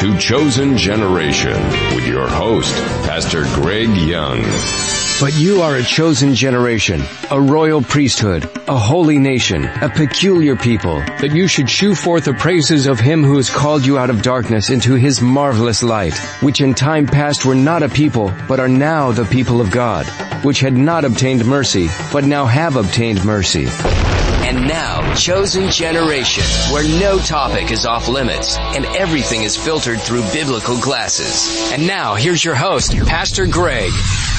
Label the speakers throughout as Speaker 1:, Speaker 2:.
Speaker 1: to Chosen Generation with your host, Pastor Greg Young.
Speaker 2: But you are a chosen generation, a royal priesthood, a holy nation, a peculiar people, that you should shew forth the praises of him who has called you out of darkness into his marvelous light, which in time past were not a people, but are now the people of God, which had not obtained mercy, but now have obtained mercy.
Speaker 3: And now, Chosen Generation, where no topic is off limits and everything is filtered through biblical glasses. And now, here's your host, Pastor Greg.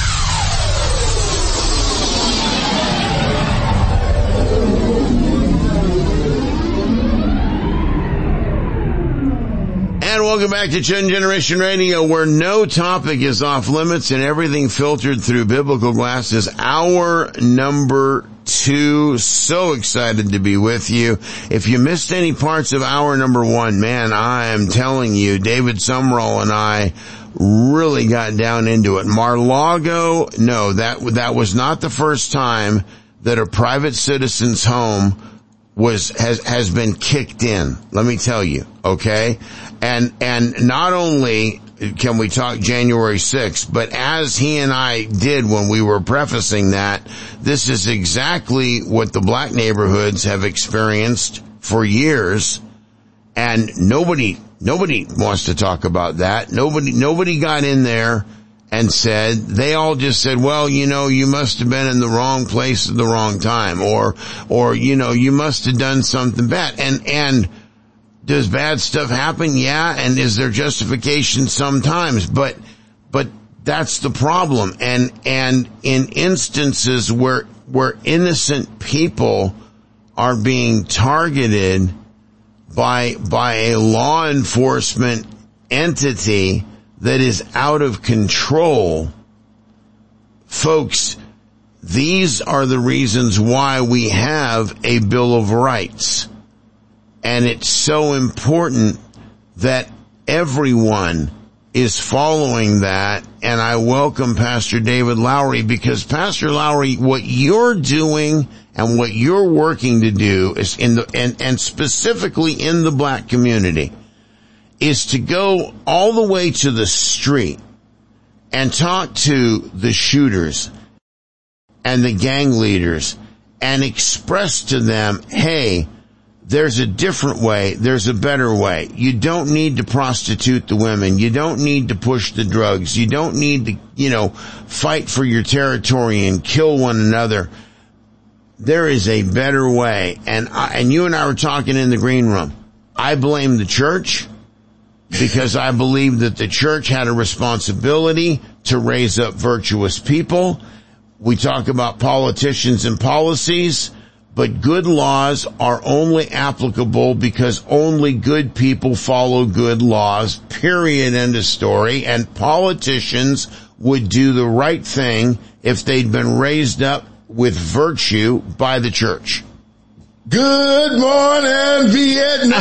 Speaker 4: And welcome back to Chosen Generation Radio, where no topic is off limits and everything filtered through biblical glasses. Hour number 2. So excited to be with you. If you missed any parts of hour number 1, man, I am telling you, David Sumrall and I really got down into it. Mar-a-Lago, no, that was not the first time that a private citizen's home has been kicked in. Let me tell you, okay? And not only can we talk January 6th, but as he and I did when we were prefacing that, this is exactly what the black neighborhoods have experienced for years, and nobody wants to talk about that. Nobody got in there and said, they all just said, well, you must have been in the wrong place at the wrong time, or, you must have done something bad. And does bad stuff happen? Yeah. And is there justification? Sometimes, but that's the problem. And in instances where innocent people are being targeted by a law enforcement entity that is out of control, folks, these are the reasons why we have a Bill of Rights. And it's so important that everyone is following that. And I welcome Pastor David Lowry, because Pastor Lowry, what you're doing and what you're working to do is and specifically in the black community, is to go all the way to the street and talk to the shooters and the gang leaders and express to them, hey, there's a different way. There's a better way. You don't need to prostitute the women. You don't need to push the drugs. You don't need to, fight for your territory and kill one another. There is a better way. And you and I were talking in the green room. I blame the church, because I believe that the church had a responsibility to raise up virtuous people. We talk about politicians and policies, but good laws are only applicable because only good people follow good laws, period, end of story. And politicians would do the right thing if they'd been raised up with virtue by the church.
Speaker 5: Good morning, Vietnam!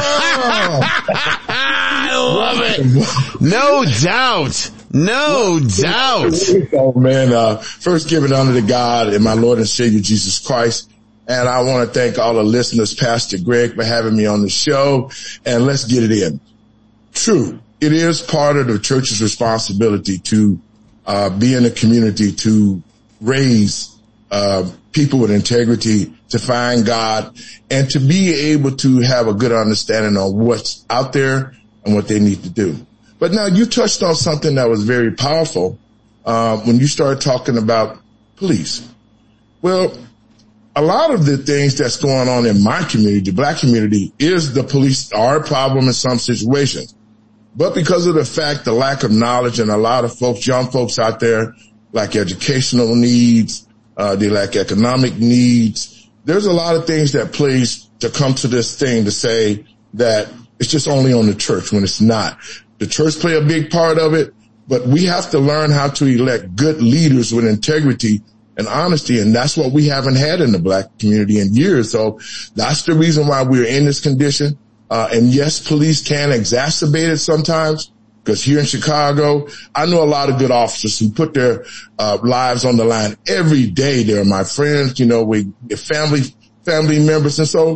Speaker 4: I love it. No doubt. No doubt.
Speaker 5: Oh man, first give it honor to God and my Lord and Savior Jesus Christ. And I want to thank all the listeners, Pastor Greg, for having me on the show. And let's get it in. True. It is part of the church's responsibility to be in the community, to raise people with integrity, to find God, and to be able to have a good understanding of what's out there and what they need to do. But now you touched on something that was very powerful when you started talking about police. Well, a lot of the things that's going on in my community, the black community, is the police are a problem in some situations. But because of the fact, the lack of knowledge, and a lot of folks, young folks out there, lack educational needs, they lack economic needs. There's a lot of things that plays to come to this thing to say that it's just only on the church when it's not. The church play a big part of it, but we have to learn how to elect good leaders with integrity and honesty, and that's what we haven't had in the black community in years. So that's the reason why we're in this condition. And yes, police can exacerbate it sometimes, because here in Chicago, I know a lot of good officers who put their lives on the line every day. They're my friends, with family members. And so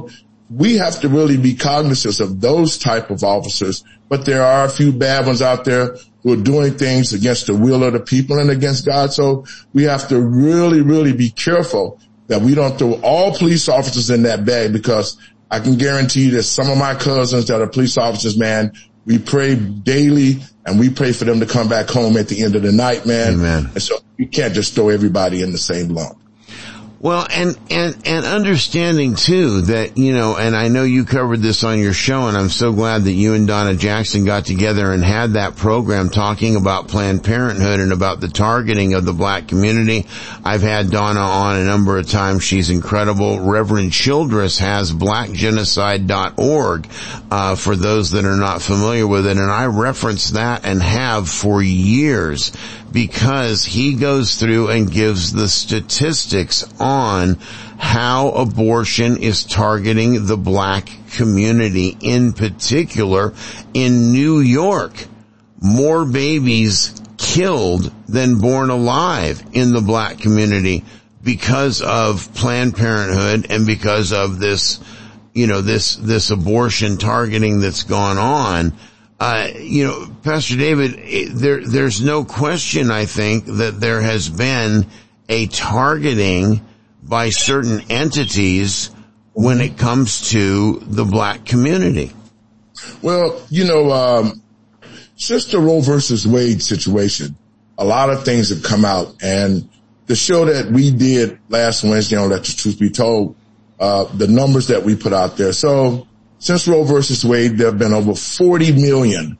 Speaker 5: we have to really be cognizant of those type of officers, but there are a few bad ones out there who are doing things against the will of the people and against God. So we have to really, really be careful that we don't throw all police officers in that bag, because I can guarantee you that some of my cousins that are police officers, man, we pray daily and we pray for them to come back home at the end of the night, man.
Speaker 4: Amen.
Speaker 5: And so you can't just throw everybody in the same lump.
Speaker 4: Well, and understanding too that, you know, and I know you covered this on your show, and I'm so glad that you and Donna Jackson got together and had that program talking about Planned Parenthood and about the targeting of the black community. I've had Donna on a number of times. She's incredible. Reverend Childress has blackgenocide.org, for those that are not familiar with it. And I reference that and have for years, because he goes through and gives the statistics on how abortion is targeting the black community. In particular, in New York, more babies killed than born alive in the black community because of Planned Parenthood and because of this, you know, this abortion targeting that's gone on. You know, Pastor David, there's no question, I think, that there has been a targeting by certain entities when it comes to the black community.
Speaker 5: Well, you know, since the Roe versus Wade situation, a lot of things have come out, and the show that we did last Wednesday on Let the Truth Be Told, the numbers that we put out there. So since Roe versus Wade, there have been over 40 million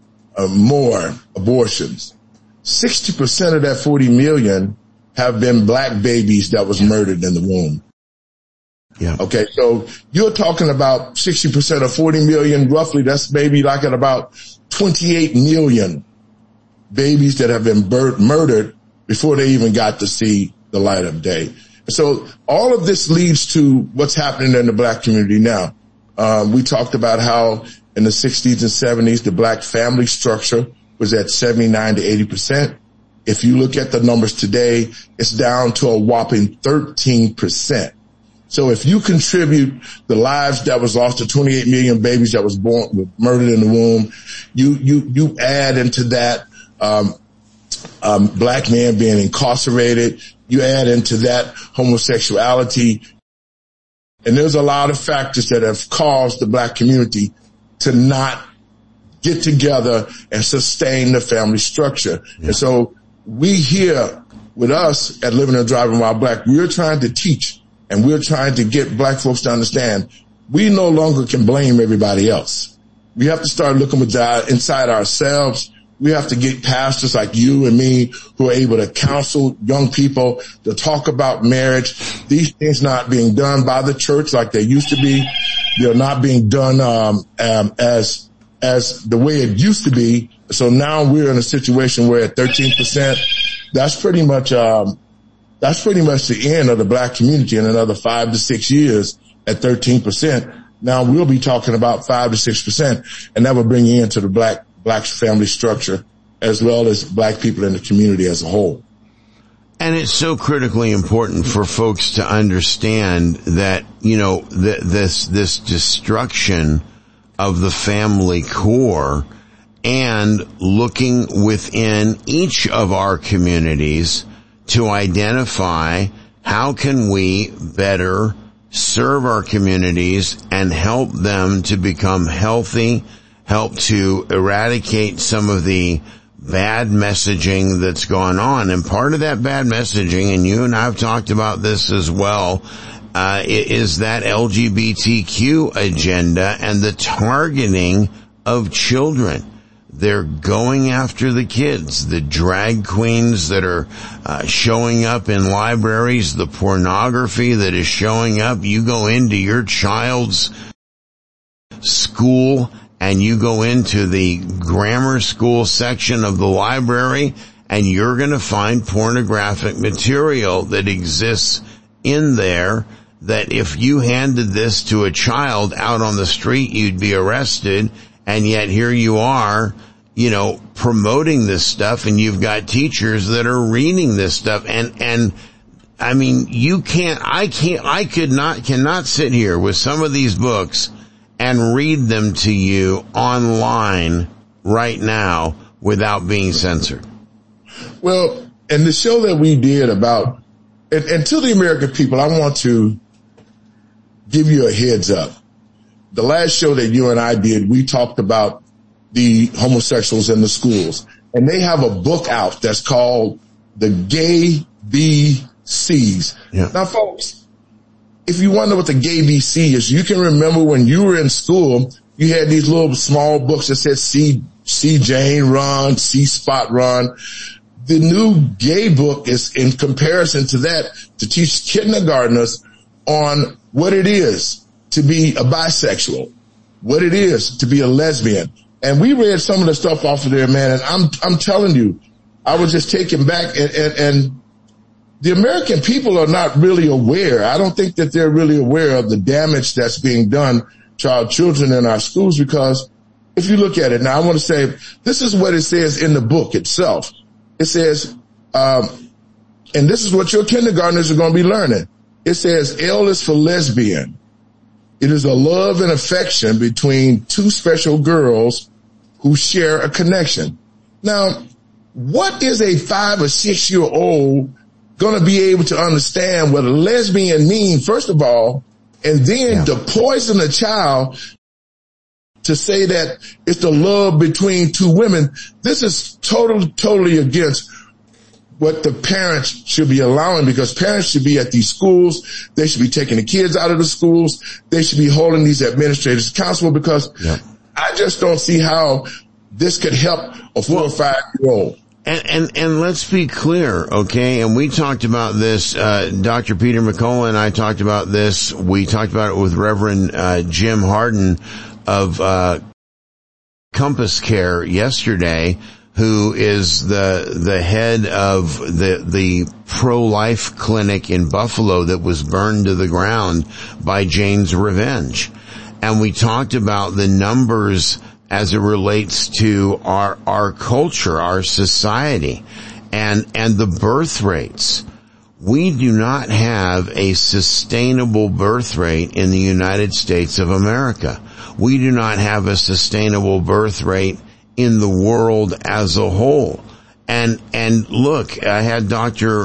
Speaker 5: more abortions. 60% of that 40 million have been black babies that was murdered in the womb.
Speaker 4: Yeah. Okay.
Speaker 5: So you're talking about 60% of 40 million, roughly. That's maybe like at about 28 million babies that have been murdered before they even got to see the light of day. So all of this leads to what's happening in the black community now. We talked about how in the 60s and 70s, the black family structure was at 79 to 80%. If you look at the numbers today, it's down to a whopping 13%. So if you contribute the lives that was lost to 28 million babies that was born, murdered in the womb, you add into that, black men being incarcerated, you add into that homosexuality. And there's a lot of factors that have caused the black community to not get together and sustain the family structure. Yeah. And so we here with us at Living and Driving While Black, we're trying to teach and we're trying to get black folks to understand we no longer can blame everybody else. We have to start looking inside ourselves. We have to get pastors like you and me who are able to counsel young people to talk about marriage. These things not being done by the church like they used to be. They're not being done as the way it used to be. So now we're in a situation where at 13%, that's pretty much the end of the black community. In another 5 to 6 years at 13%. Now we'll be talking about 5 to 6%, and that will bring you into the black family structure as well as black people in the community as a whole.
Speaker 4: And it's so critically important for folks to understand that, you know, this destruction of the family core and looking within each of our communities to identify how can we better serve our communities and help them to become healthy, help to eradicate some of the bad messaging that's gone on. And part of that bad messaging, and you and I have talked about this as well, is that LGBTQ agenda and the targeting of children. They're going after the kids, the drag queens that are showing up in libraries, the pornography that is showing up. You go into your child's school and you go into the grammar school section of the library and you're going to find pornographic material that exists in there that if you handed this to a child out on the street, you'd be arrested. And yet here you are, you know, promoting this stuff, and you've got teachers that are reading this stuff. And I mean, I cannot sit here with some of these books and read them to you online right now without being censored.
Speaker 5: Well, and the show that we did about, and to the American people, I want to give you a heads up. The last show that you and I did, we talked about the homosexuals in the schools, and they have a book out that's called The Gay BCs. Yeah. Now, folks, if you wonder what the Gay BC is, you can remember when you were in school, you had these little small books that said See Jane Run, See Spot Run. The new gay book is in comparison to that to teach kindergartners on what it is to be a bisexual, what it is to be a lesbian. And we read some of the stuff off of there, man, and I'm telling you, I was just taken back, and the American people are not really aware. I don't think that they're really aware of the damage that's being done to our children in our schools, because if you look at it now, I want to say this is what it says in the book itself. It says, and this is what your kindergartners are going to be learning. It says L is for lesbian. It is a love and affection between two special girls who share a connection. Now, what is a 5 or 6 year old going to be able to understand what a lesbian means, first of all, and then to poison a child to say that it's the love between two women? This is totally against what the parents should be allowing, because parents should be at these schools. They should be taking the kids out of the schools. They should be holding these administrators accountable, because I just don't see how this could help a 4 or 5 year old.
Speaker 4: And let's be clear, okay? And we talked about this, Dr. Peter McCullough and I talked about this. We talked about it with Reverend Jim Harden of Compass Care yesterday, who is the head of the pro-life clinic in Buffalo that was burned to the ground by Jane's Revenge. And we talked about the numbers as it relates to our culture, our society, and the birth rates. We do not have a sustainable birth rate in the United States of America. We do not have a sustainable birth rate in the world as a whole. And look, I had Dr.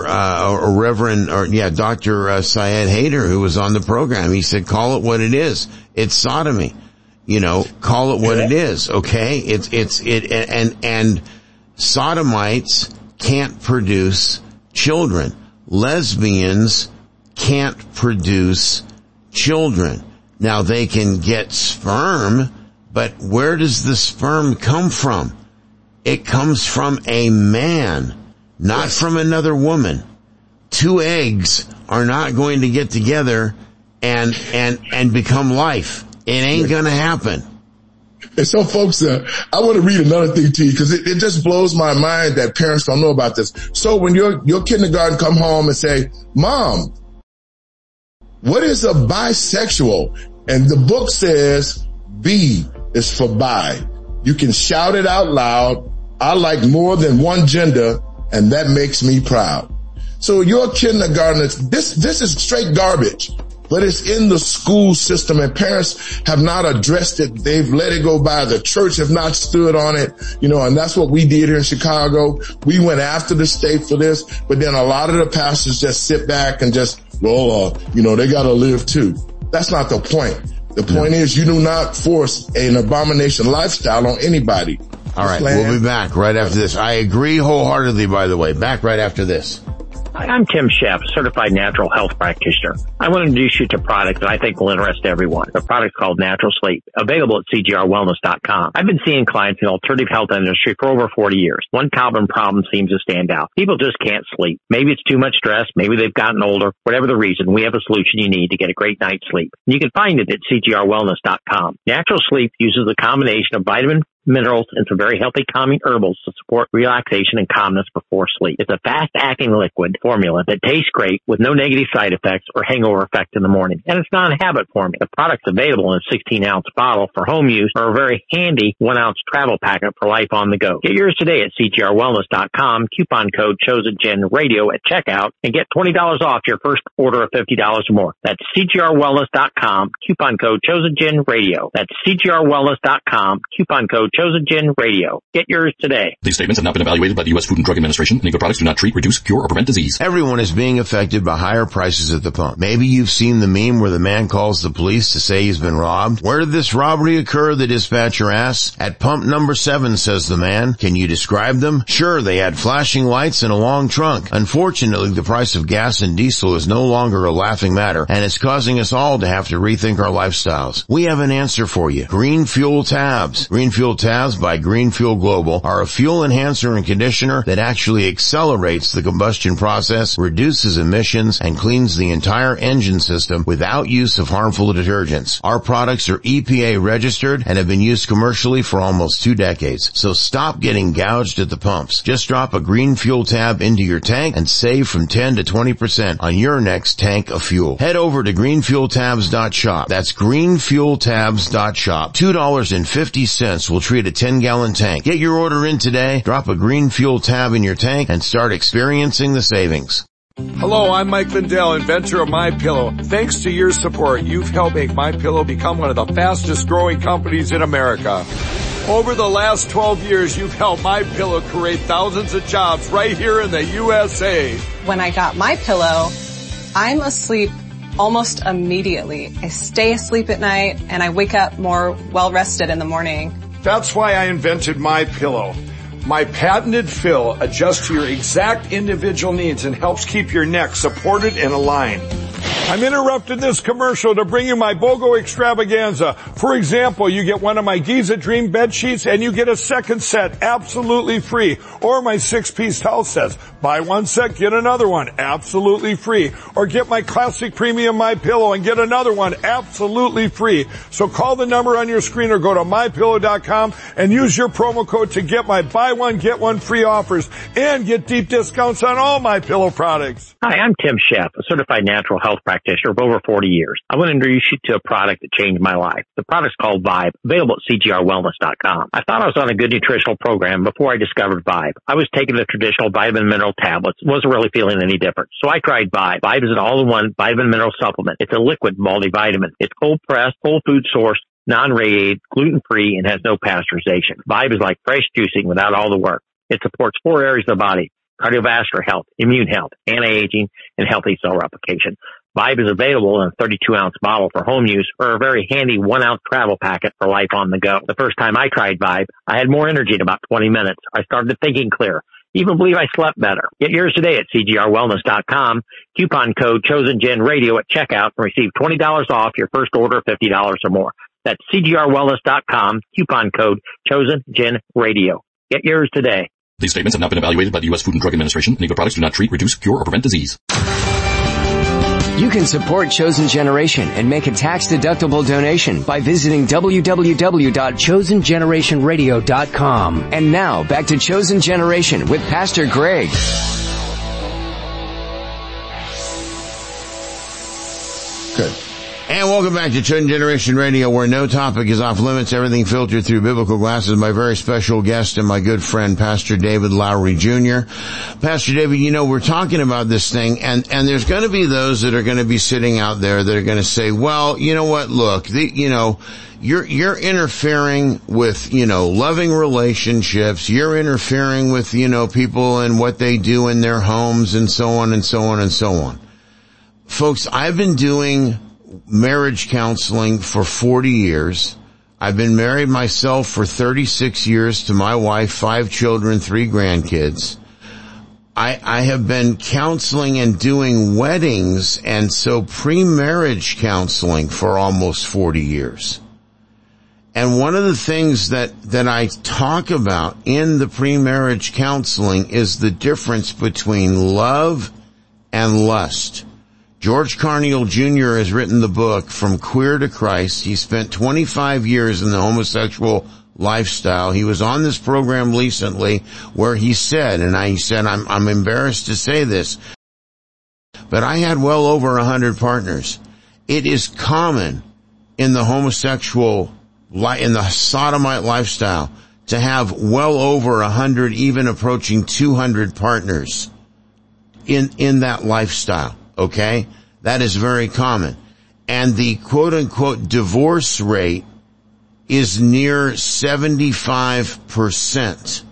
Speaker 4: Syed Haider, who was on the program. He said, call it what it is. It's sodomy. Call it what it is. Okay. And sodomites can't produce children. Lesbians can't produce children. Now they can get sperm, but where does the sperm come from? It comes from a man, not from another woman. 2 eggs are not going to get together and become life. It ain't gonna happen.
Speaker 5: And so, folks, I want to read another thing to you, because it just blows my mind that parents don't know about this. So when your kindergarten come home and say, Mom, what is a bisexual? And the book says B is for bi. You can shout it out loud. I like more than one gender, and that makes me proud. So your kindergartners, this is straight garbage. But it's in the school system, and parents have not addressed it. They've let it go by. The church have not stood on it, and that's what we did here in Chicago. We went after the state for this, but then a lot of the pastors just sit back and just, they gotta live too. That's not the point. The point is you do not force an abomination lifestyle on anybody.
Speaker 4: All right, we'll be back right after this. I agree wholeheartedly, by the way. Back right after this.
Speaker 6: Hi, I'm Tim Sheff, certified natural health practitioner. I want to introduce you to a product that I think will interest everyone. The product's called Natural Sleep, available at cgrwellness.com. I've been seeing clients in the alternative health industry for over 40 years. One common problem seems to stand out. People just can't sleep. Maybe it's too much stress. Maybe they've gotten older. Whatever the reason, we have a solution you need to get a great night's sleep. You can find it at cgrwellness.com. Natural Sleep uses a combination of vitamin, minerals, and some very healthy calming herbals to support relaxation and calmness before sleep. It's a fast-acting liquid formula that tastes great with no negative side effects or hangover effect in the morning. And it's non-habit forming. The product's available in a 16-ounce bottle for home use or a very handy 1-ounce travel packet for life on the go. Get yours today at CGRWellness.com. Coupon code ChosenGenRadio at checkout and get $20 off your first order of $50 or more. That's CGRWellness.com. Coupon code ChosenGenRadio. That's CGRWellness.com. Coupon code ChosenGenRadio. Get yours today.
Speaker 7: These statements have not been evaluated by the U.S. Food and Drug Administration. Any of the products do not treat, reduce, cure, or prevent disease.
Speaker 4: Everyone is being affected by higher prices at the pump. Maybe you've seen the meme where the man calls the police to say he's been robbed. Where did this robbery occur? The dispatcher asks. At pump number 7, says the man. Can you describe them? Sure, they had flashing lights and a long trunk. Unfortunately, the price of gas and diesel is no longer a laughing matter, and it's causing us all to have to rethink our lifestyles. We have an answer for you. Green Fuel Tabs. Green Fuel Tabs by Green Fuel Global are a fuel enhancer and conditioner that actually accelerates the combustion process, reduces emissions, and cleans the entire engine system without use of harmful detergents. Our products are EPA registered and have been used commercially for almost 2 decades. So stop getting gouged at the pumps. Just drop a Green Fuel Tab into your tank and save from 10 to 20% on your next tank of fuel. Head over to greenfueltabs.shop. That's greenfueltabs.shop. $2.50 will treat a 10-gallon tank. Get your order in today, drop a Green Fuel Tab in your tank, and start experiencing the savings.
Speaker 8: Hello, I'm Mike Lindell, inventor of MyPillow. Thanks to your support, you've helped make MyPillow become one of the fastest growing companies in America. Over the last 12 years, you've helped MyPillow create thousands of jobs right here in the USA.
Speaker 9: When I got MyPillow, I'm asleep almost immediately. I stay asleep at night and I wake up more well-rested in the morning.
Speaker 8: That's why I invented MyPillow. My patented fill adjusts to your exact individual needs and helps keep your neck supported and aligned. I'm interrupting this commercial to bring you my BOGO extravaganza. For example, you get one of my Giza Dream bed sheets and you get a second set absolutely free. Or my 6-piece towel sets. Buy one set, get another one absolutely free. Or get my classic premium MyPillow and get another one absolutely free. So call the number on your screen or go to MyPillow.com and use your promo code to get my buy one, get one free offers and get deep discounts on all MyPillow products.
Speaker 6: Hi, I'm Tim Sheff, a certified natural health practitioner of over 40 years. I want to introduce you to a product that changed my life. The product's called Vibe, available at CGRWellness.com. I thought I was on a good nutritional program before I discovered Vibe. I was taking the traditional vitamin mineral tablets, wasn't really feeling any different. So I tried Vibe. Vibe is an all-in-one vitamin mineral supplement. It's a liquid multivitamin. It's cold-pressed, whole food sourced, non-radiated, gluten-free, and has no pasteurization. Vibe is like fresh juicing without all the work. It supports 4 areas of the body: cardiovascular health, immune health, anti-aging, and healthy cell replication. Vibe is available in a 32-ounce bottle for home use or a very handy 1-ounce travel packet for life on the go. The first time I tried Vibe, I had more energy in about 20 minutes. I started thinking clear. Even believe I slept better. Get yours today at CGRWellness.com. Coupon code ChosenGenRadio at checkout and receive $20 off your first order of $50 or more. That's CGRWellness.com. Coupon code ChosenGenRadio. Get yours today.
Speaker 7: These statements have not been evaluated by the U.S. Food and Drug Administration. Any of the products do not treat, reduce, cure, or prevent disease.
Speaker 2: You can support Chosen Generation and make a tax-deductible donation by visiting www.chosengenerationradio.com. And now, back to Chosen Generation with Pastor Greg.
Speaker 4: Good. And welcome back to Chosen Generation Radio, where no topic is off limits, everything filtered through biblical glasses. My very special guest and my good friend, Pastor David Lowery Jr. Pastor David, you know, we're talking about this thing, and there's going to be those that are going to be sitting out there that are going to say, well, you know what, look, you're interfering with, loving relationships. You're interfering with, people and what they do in their homes and so on and so on and so on. Folks, I've been doing marriage counseling for 40 years. I've been married myself for 36 years to my wife, 5 children, 3 grandkids. I have been counseling and doing weddings and so pre-marriage counseling for almost 40 years. And one of the things that I talk about in the pre-marriage counseling is the difference between love and lust. George Carneal Jr. has written the book From Queer to Christ. He spent 25 years in the homosexual lifestyle. He was on this program recently where he said, I'm embarrassed to say this, but I had well over 100 partners. It is common in the in the sodomite lifestyle to have well over 100, even approaching 200 partners in that lifestyle. Okay? That is very common. And the quote unquote divorce rate is near 75%.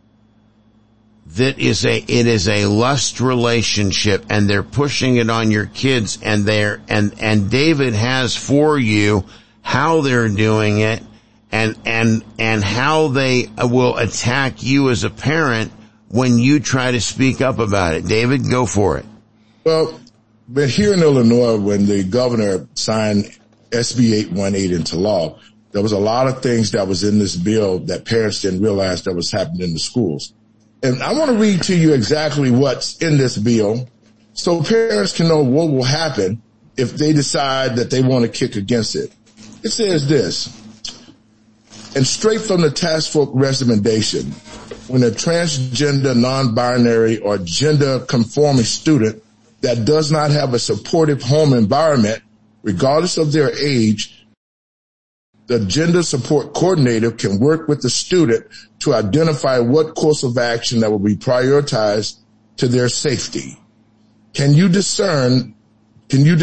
Speaker 4: It is a lust relationship, and they're pushing it on your kids, and David has for you how they're doing it and how they will attack you as a parent when you try to speak up about it. David, go for it.
Speaker 5: Well, but here in Illinois, when the governor signed SB 818 into law, there was a lot of things that was in this bill that parents didn't realize that was happening in the schools. And I want to read to you exactly what's in this bill so parents can know what will happen if they decide that they want to kick against it. It says this, and straight from the task force recommendation, when a transgender, non-binary, or gender-conforming student that does not have a supportive home environment, regardless of their age, the gender support coordinator can work with the student to identify what course of action that will be prioritized to their safety. Can you discern, meaning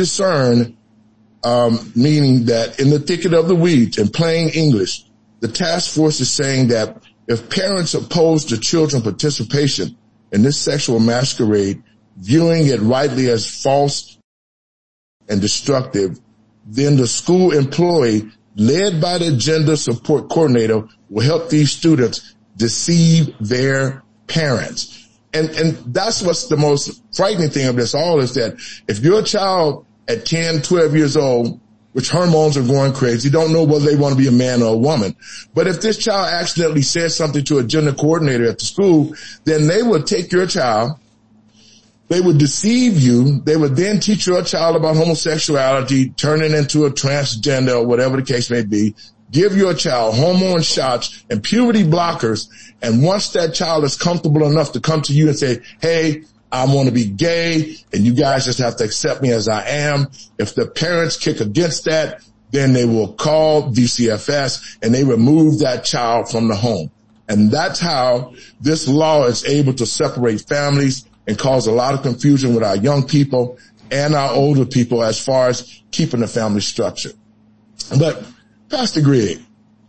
Speaker 5: that in the thicket of the weeds, in plain English, the task force is saying that if parents oppose to children's participation in this sexual masquerade, viewing it rightly as false and destructive, then the school employee led by the gender support coordinator will help these students deceive their parents. And that's what's the most frightening thing of this all is that if your child at 10, 12 years old, which hormones are going crazy, don't know whether they want to be a man or a woman. But if this child accidentally says something to a gender coordinator at the school, then they will take your child, they would deceive you. They would then teach your child about homosexuality, turn it into a transgender or whatever the case may be, give your child hormone shots and puberty blockers. And once that child is comfortable enough to come to you and say, hey, I want to be gay and you guys just have to accept me as I am. If the parents kick against that, then they will call DCFS and they remove that child from the home. And that's how this law is able to separate families and cause a lot of confusion with our young people and our older people as far as keeping the family structure. But Pastor Greg,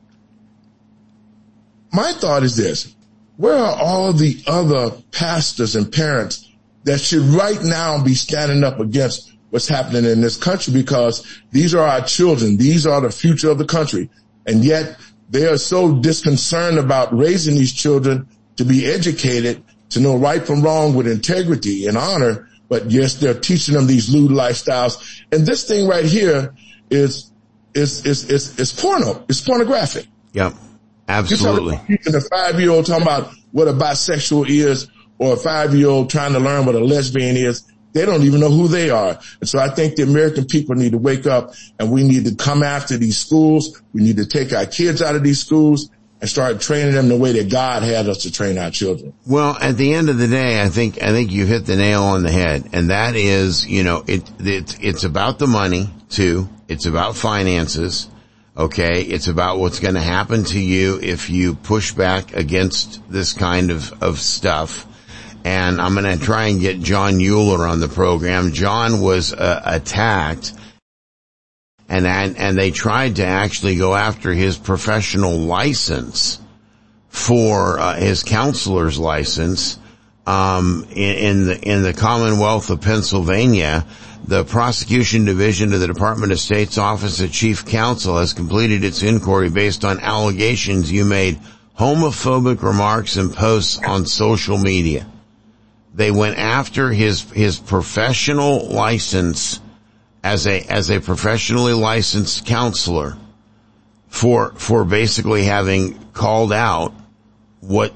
Speaker 5: my thought is this. Where are all the other pastors and parents that should right now be standing up against what's happening in this country? Because these are our children. These are the future of the country. And yet they are so disconcerted about raising these children to be educated, to know right from wrong with integrity and honor. But yes, they're teaching them these lewd lifestyles. And this thing right here is porno. It's pornographic.
Speaker 4: Yep. Absolutely.
Speaker 5: And a 5-year-old talking about what a bisexual is, or a 5-year-old trying to learn what a lesbian is. They don't even know who they are. And so I think the American people need to wake up and we need to come after these schools. We need to take our kids out of these schools and start training them the way that God had us to train our children.
Speaker 4: Well, at the end of the day, I think you hit the nail on the head. And that is, it's about the money too. It's about finances. Okay. It's about what's going to happen to you if you push back against this kind of stuff. And I'm going to try and get John Euler on the program. John was attacked and they tried to actually go after his professional license for his counselor's license in the Commonwealth of Pennsylvania. The Prosecution Division of the Department of State's Office of Chief Counsel has completed its inquiry based on allegations you made homophobic remarks and posts on social media. They went after his professional license as a professionally licensed counselor for basically having called out what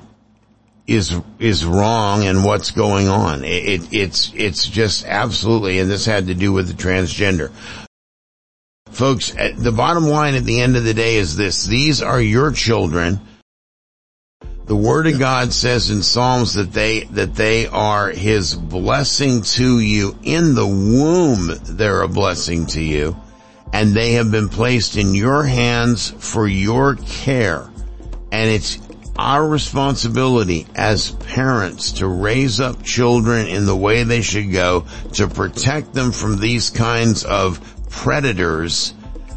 Speaker 4: is wrong and what's going on. It's just absolutely, and this had to do with the transgender. Folks, the bottom line at the end of the day is this. These are your children. The Word of God says in Psalms that they are His blessing to you. In the womb, they're a blessing to you. And they have been placed in your hands for your care. And it's our responsibility as parents to raise up children in the way they should go, to protect them from these kinds of predators.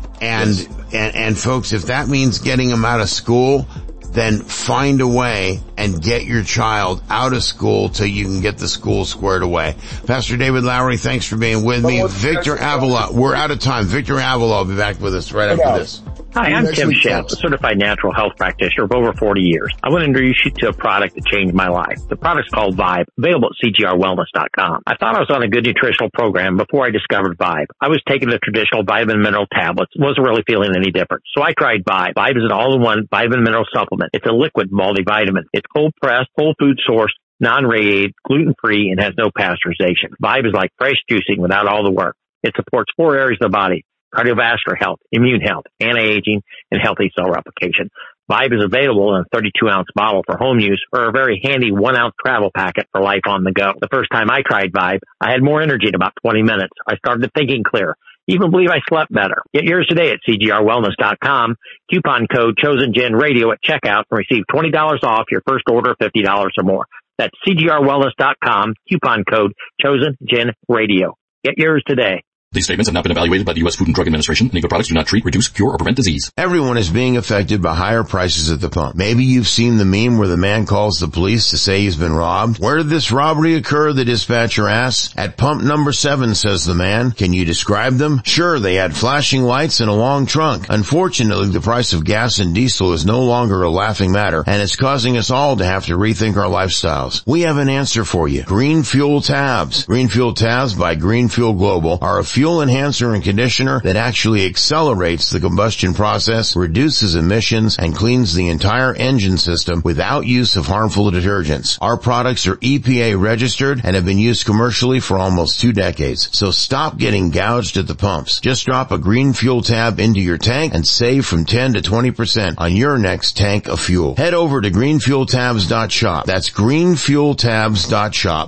Speaker 4: And folks, if that means getting them out of school, then find a way and get your child out of school till you can get the school squared away. Pastor David Lowery, thanks for being with me. Victor Avila, we're out of time. Victor Avila will be back with us right after this.
Speaker 6: Hi, I'm Tim Sheff, a certified natural health practitioner of over 40 years. I want to introduce you to a product that changed my life. The product's called Vibe, available at CGRWellness.com. I thought I was on a good nutritional program before I discovered Vibe. I was taking the traditional vitamin mineral tablets, wasn't really feeling any different. So I tried Vibe. Vibe is an all-in-one vitamin mineral supplement. It's a liquid multivitamin. It's cold-pressed, whole food sourced, non-radiated, gluten-free, and has no pasteurization. Vibe is like fresh juicing without all the work. It supports 4 areas of the body: cardiovascular health, immune health, anti-aging, and healthy cell replication. Vibe is available in a 32-ounce bottle for home use or a very handy 1-ounce travel packet for life on the go. The first time I tried Vibe, I had more energy in about 20 minutes. I started thinking clear. Even believe I slept better. Get yours today at CGRWellness.com. Coupon code ChosenGenRadio at checkout and receive $20 off your first order of $50 or more. That's CGRWellness.com. Coupon code ChosenGenRadio. Get yours today.
Speaker 7: These statements have not been evaluated by the U.S. Food and Drug Administration. Any of the products do not treat, reduce, cure, or prevent disease.
Speaker 4: Everyone is being affected by higher prices at the pump. Maybe you've seen the meme where the man calls the police to say he's been robbed. Where did this robbery occur? The dispatcher asks. At pump number 7, says the man. Can you describe them? Sure, they had flashing lights and a long trunk. Unfortunately, the price of gas and diesel is no longer a laughing matter, and it's causing us all to have to rethink our lifestyles. We have an answer for you. Green Fuel Tabs. Green Fuel Tabs by Green Fuel Global are a fuel enhancer and conditioner that actually accelerates the combustion process, reduces emissions, and cleans the entire engine system without use of harmful detergents. Our products are EPA registered and have been used commercially for almost 2 decades. So stop getting gouged at the pumps. Just drop a Green Fuel Tab into your tank and save from 10 to 20% on your next tank of fuel. Head over to greenfueltabs.shop. That's greenfueltabs.shop.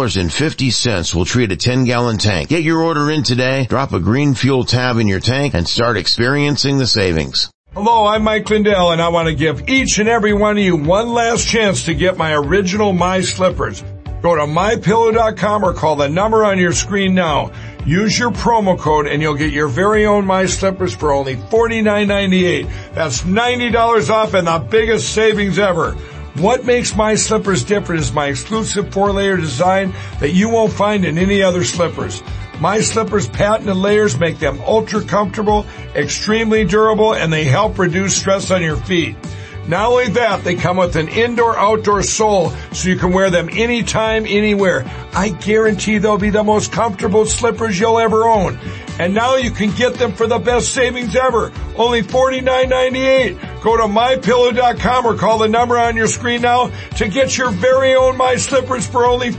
Speaker 4: $2.50 will treat a 10-gallon tank. Get your order in today. Drop a Green Fuel Tab in your tank and start experiencing the savings.
Speaker 8: Hello, I'm Mike Lindell, and I want to give each and every one of you one last chance to get my original My Slippers. Go to MyPillow.com or call the number on your screen now. Use your promo code and you'll get your very own My Slippers for only $49.98. That's $90 off and the biggest savings ever. What makes My Slippers different is my exclusive 4-layer design that you won't find in any other slippers. My Slippers' patented layers make them ultra comfortable, extremely durable, and they help reduce stress on your feet. Not only that, they come with an indoor-outdoor sole so you can wear them anytime, anywhere. I guarantee they'll be the most comfortable slippers you'll ever own. And now you can get them for the best savings ever, only $49.98. Go to MyPillow.com or call the number on your screen now to get your very own My Slippers for only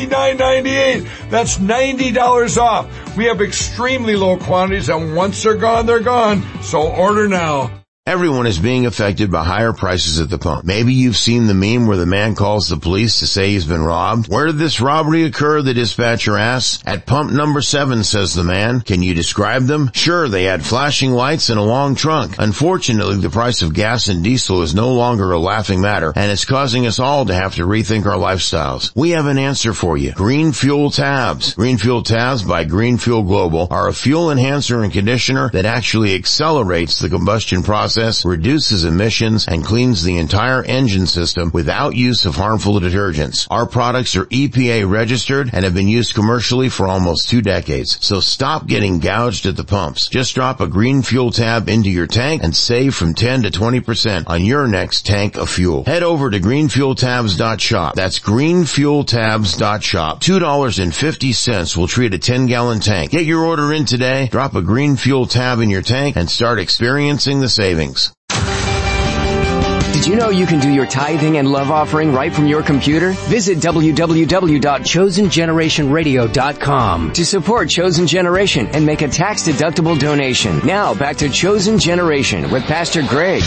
Speaker 8: $49.98. That's $90 off. We have extremely low quantities, and once they're gone, so order now.
Speaker 4: Everyone is being affected by higher prices at the pump. Maybe you've seen the meme where the man calls the police to say he's been robbed. Where did this robbery occur? The dispatcher asks. At pump number 7, says the man. Can you describe them? Sure, they had flashing lights and a long trunk. Unfortunately, the price of gas and diesel is no longer a laughing matter, and it's causing us all to have to rethink our lifestyles. We have an answer for you. Green Fuel Tabs. Green Fuel Tabs by Green Fuel Global are a fuel enhancer and conditioner that actually accelerates the combustion process, reduces emissions, and cleans the entire engine system without use of harmful detergents. Our products are EPA registered and have been used commercially for almost 2 decades. So stop getting gouged at the pumps. Just drop a Green Fuel Tab into your tank and save from 10 to 20% on your next tank of fuel. Head over to greenfueltabs.shop. That's greenfueltabs.shop. $2.50 will treat a 10-gallon tank. Get your order in today. Drop a Green Fuel Tab in your tank and start experiencing the savings.
Speaker 10: Did
Speaker 3: Did you know you can do your tithing and love offering right from your computer? Visit www.chosengenerationradio.com to support Chosen Generation and make a tax-deductible donation. Now, back to Chosen Generation with Pastor Greg.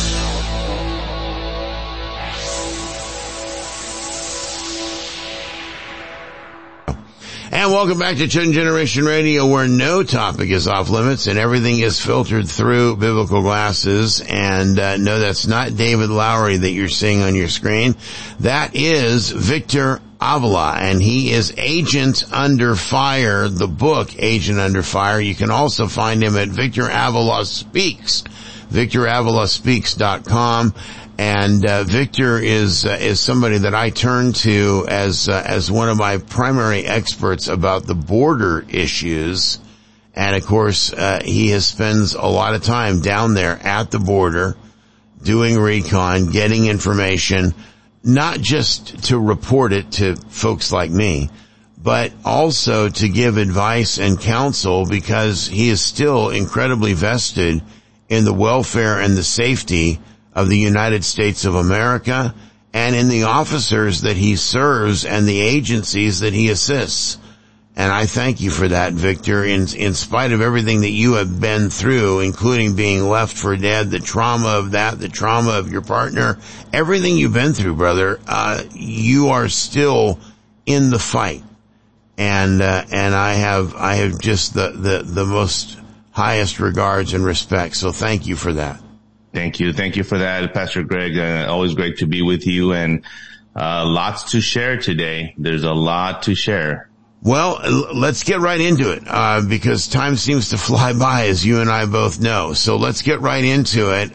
Speaker 4: And welcome back to Chosen Generation Radio, where no topic is off limits and everything is filtered through biblical glasses. And no, that's not David Lowery that you're seeing on your screen. That is Victor Avila, and he is Agent Under Fire, the book Agent Under Fire. You can also find him at Victor Avila Speaks, VictorAvilaSpeaks.com. And Victor is somebody that I turn to as one of my primary experts about the border issues. And of course, he spends a lot of time down there at the border doing recon, getting information, not just to report it to folks like me, but also to give advice and counsel, because he is still incredibly vested in the welfare and the safety of the United States of America and in the officers that he serves and the agencies that he assists. And I thank you for that, Victor, in spite of everything that you have been through, including being left for dead, the trauma of that, the trauma of your partner, everything you've been through, brother, you are still in the fight. And I have just the most highest regards and respect. So thank you for that.
Speaker 10: Thank you. Thank you for that, Pastor Greg. Always great to be with you, and lots to share today. There's a lot to share.
Speaker 4: Well, let's get right into it, because time seems to fly by, as you and I both know. So let's get right into it.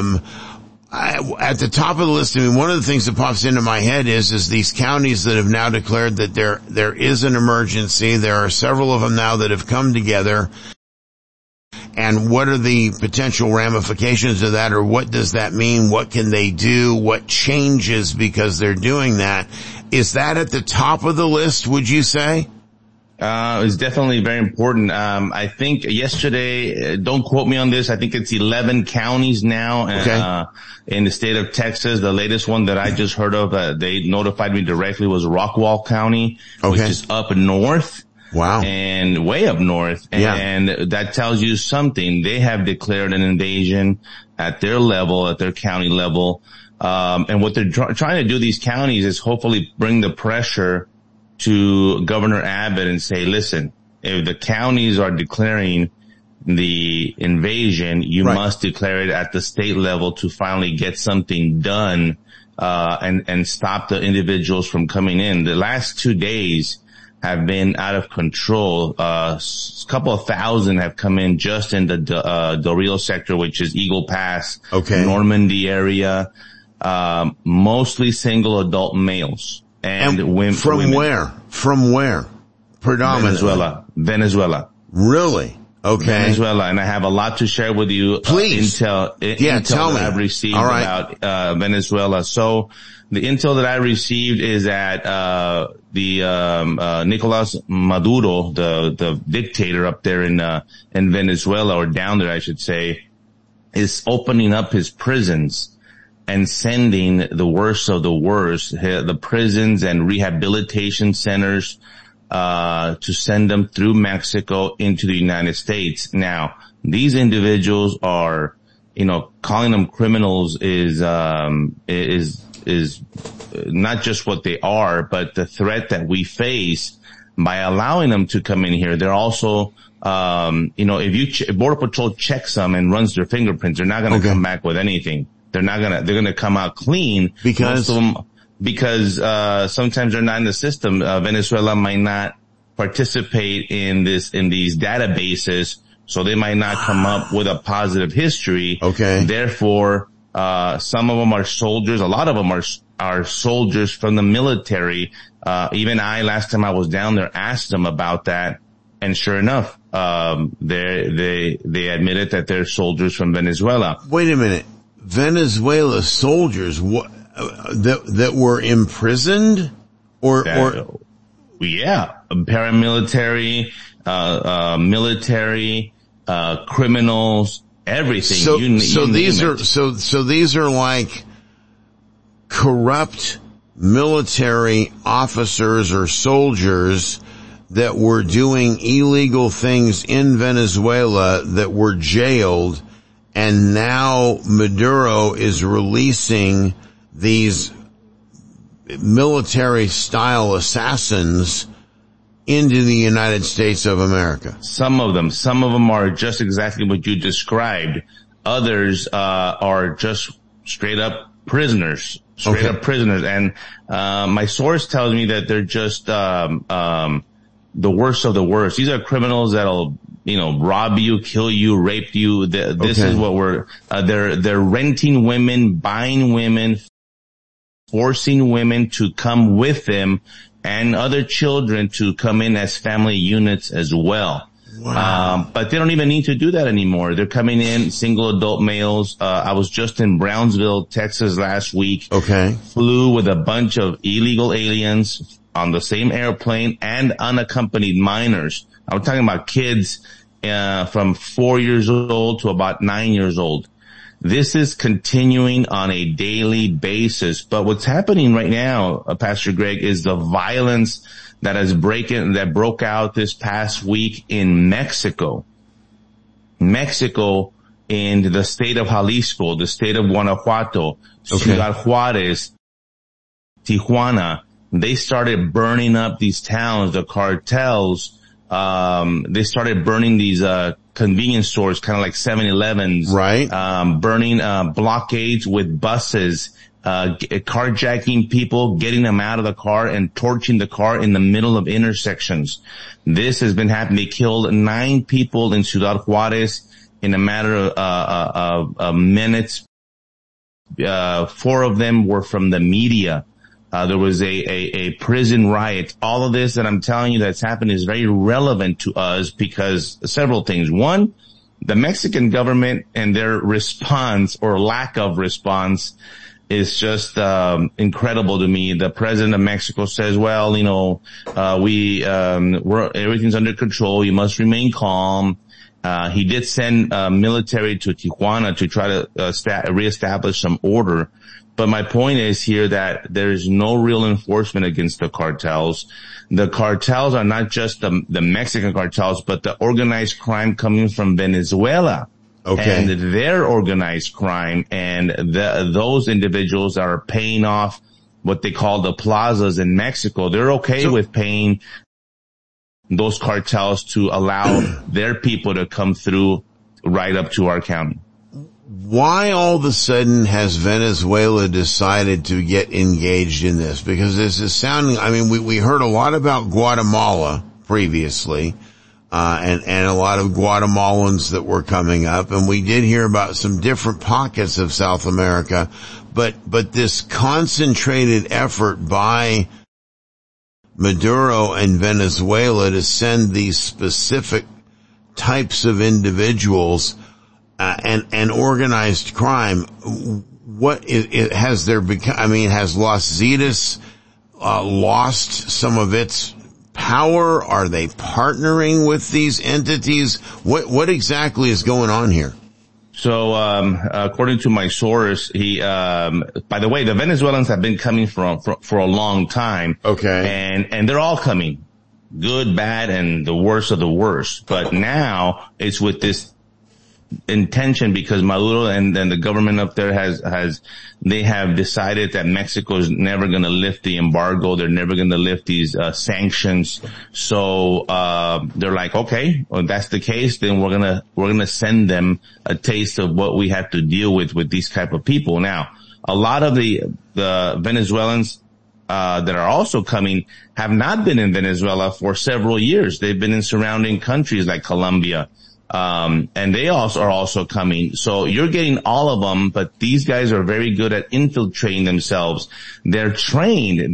Speaker 4: At the top of the list, I mean, one of the things that pops into my head is these counties that have now declared that there is an emergency. There are several of them now that have come together. And what are the potential ramifications of that, or what does that mean? What can they do? What changes because they're doing that? Is that at the top of the list, would you say?
Speaker 10: It's definitely very important. I think yesterday, don't quote me on this, I think it's 11 counties now,
Speaker 4: okay,
Speaker 10: in the state of Texas. The latest one that I just heard of, they notified me directly, was Rockwall County, okay, which is up north.
Speaker 4: Wow.
Speaker 10: And way up north.
Speaker 4: Yeah.
Speaker 10: And that tells you something. They have declared an invasion at their level, at their county level. And what they're trying to do, these counties, is hopefully bring the pressure to Governor Abbott and say, listen, if the counties are declaring the invasion, you must declare it at the state level to finally get something done, and stop the individuals from coming in. The last 2 days have been out of control. A couple of thousand have come in just in the Del Rio sector, which is Eagle Pass,
Speaker 4: okay,
Speaker 10: Normandy area, mostly single adult males and women.
Speaker 4: From where? From where? Predominantly.
Speaker 10: Venezuela.
Speaker 4: Really? Okay.
Speaker 10: Venezuela, and I have a lot to share with you.
Speaker 4: Please.
Speaker 10: Intel that I've received about Venezuela. So the intel that I received is that Nicolas Maduro, the dictator up there in Venezuela, or down there I should say, is opening up his prisons and sending the worst of the worst, the prisons and rehabilitation centers, to send them through Mexico into the United States. Now, these individuals are, calling them criminals is not just what they are, but the threat that we face by allowing them to come in here. They're also, if Border Patrol checks them and runs their fingerprints, they're not going to come back with anything. They're going to come out clean.
Speaker 4: Because
Speaker 10: sometimes they're not in the system. Venezuela might not participate in these databases, so they might not come up with a positive history.
Speaker 4: Okay.
Speaker 10: Therefore, some of them are soldiers. A lot of them are soldiers from the military. Even last time I was down there, asked them about that. And sure enough, they admitted that they're soldiers from Venezuela.
Speaker 4: Wait a minute. Venezuela soldiers, that were imprisoned or
Speaker 10: paramilitary, military, criminals, everything.
Speaker 4: So these are like corrupt military officers or soldiers that were doing illegal things in Venezuela that were jailed, and now Maduro is releasing these military-style assassins into the United States of America.
Speaker 10: Some of them are just exactly what you described. Others are just straight up prisoners. And my source tells me that they're just the worst of the worst. These are criminals that'll, rob you, kill you, rape you. This is what they're renting women, buying women, forcing women to come with them, and other children to come in as family units as well.
Speaker 4: Wow.
Speaker 10: But they don't even need to do that anymore. They're coming in, single adult males. I was just in Brownsville, Texas last week.
Speaker 4: Okay.
Speaker 10: Flew with a bunch of illegal aliens on the same airplane and unaccompanied minors. I'm talking about kids, from 4 years old to about 9 years old. This is continuing on a daily basis. But what's happening right now, Pastor Greg, is the violence that broke out this past week in Mexico. Mexico, in the state of Jalisco, the state of Guanajuato, Ciudad Juarez, Tijuana, they started burning up these towns, the cartels. They started burning these, convenience stores, kind of like 7-Elevens.
Speaker 4: Right.
Speaker 10: Burning, blockades with buses, carjacking people, getting them out of the car and torching the car in the middle of intersections. This has been happening. They killed 9 people in Ciudad Juarez in a matter of minutes. 4 of them were from the media. There was a prison riot. All of this that I'm telling you that's happened is very relevant to us because several things. One, the Mexican government and their response or lack of response is just incredible to me. The president of Mexico says, well, everything's under control. You must remain calm. He did send military to Tijuana to try to reestablish some order. But my point is here that there is no real enforcement against the cartels. The cartels are not just the Mexican cartels, but the organized crime coming from Venezuela.
Speaker 4: Okay.
Speaker 10: And their organized crime and those individuals are paying off what they call the plazas in Mexico. They're okay with paying those cartels to allow their people to come through right up to our county.
Speaker 4: Why all of a sudden has Venezuela decided to get engaged in this? Because this is sounding, we heard a lot about Guatemala previously, and a lot of Guatemalans that were coming up, and we did hear about some different pockets of South America, but this concentrated effort by Maduro and Venezuela to send these specific types of individuals and organized crime. Has Los Zetas lost some of its power? Are they partnering with these entities? What exactly is going on here?
Speaker 10: So, according to my source, by the way, the Venezuelans have been coming for a long time.
Speaker 4: Okay.
Speaker 10: And they're all coming. Good, bad, and the worst of the worst. But now it's with this intention because Maduro and the government up there they have decided that Mexico is never going to lift the embargo. They're never going to lift these sanctions. So they're like, okay, well, that's the case. Then we're gonna send them a taste of what we have to deal with these type of people. Now, a lot of the Venezuelans that are also coming have not been in Venezuela for several years. They've been in surrounding countries like Colombia. And they are also coming. So you're getting all of them, but these guys are very good at infiltrating themselves. They're trained.